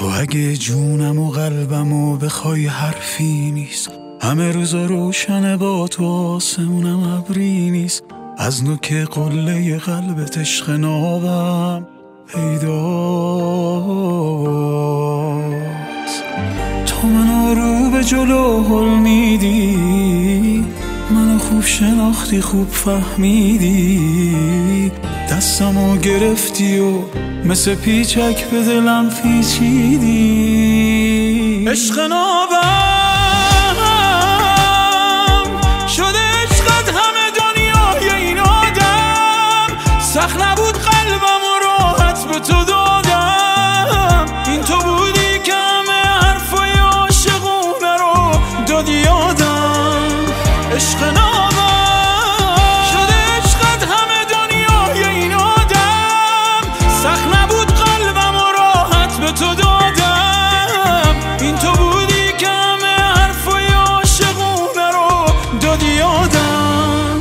تو اگه جونم و قلبم و بخوای حرفی نیست، همه روزا روشنه با تو آسمونم ابری نیست. از نوک قله قلبت عشق نابم پیداست. تو منو رو به جلو هل میدی، منو خوب شناختی خوب فهمیدی، دستمو گرفتی و مثل پیچک به دلم پیچیدی. عشق نابم شده عشقت همه دنیای این آدم، سخت نبود قلبم و راحت به تو دادم. این تو بودی که همه حرفای عاشقونه رو دادی یادم. عشق نابم شده عشقت همه دنیای این آدم، سخت نبود قلبم و راحت به تو دادم. این تو بودی که همه حرفای عاشقونه رو دادی یادم.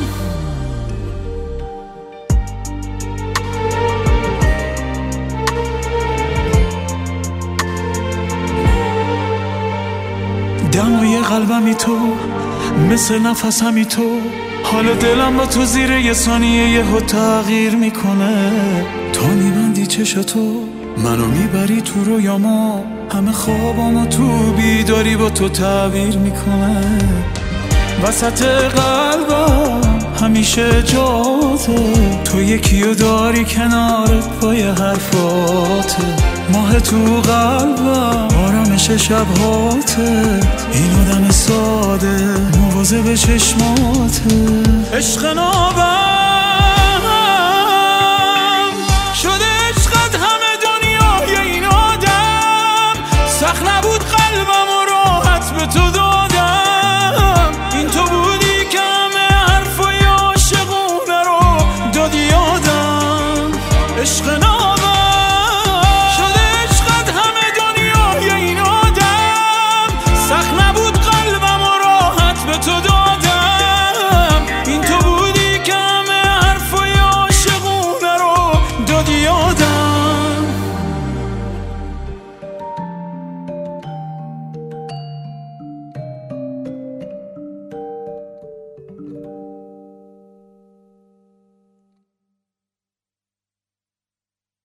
دمای قلبمی تو، مثل نفسمی تو، حال دلم با تو زیر یه ثانیه یهو تغییر میکنه. تا میبندی چشاتو منو میبری تو رویاما، همه خوابامو تو بیداری با تو تعبیر میکنه. وسط قلبم همیشه جاته، تو یکیو داری کنارت با یه حرفاته. ماه تو قلبم آرامش شبهاته، این آدم ساده مواظب چشماته. عشق نابم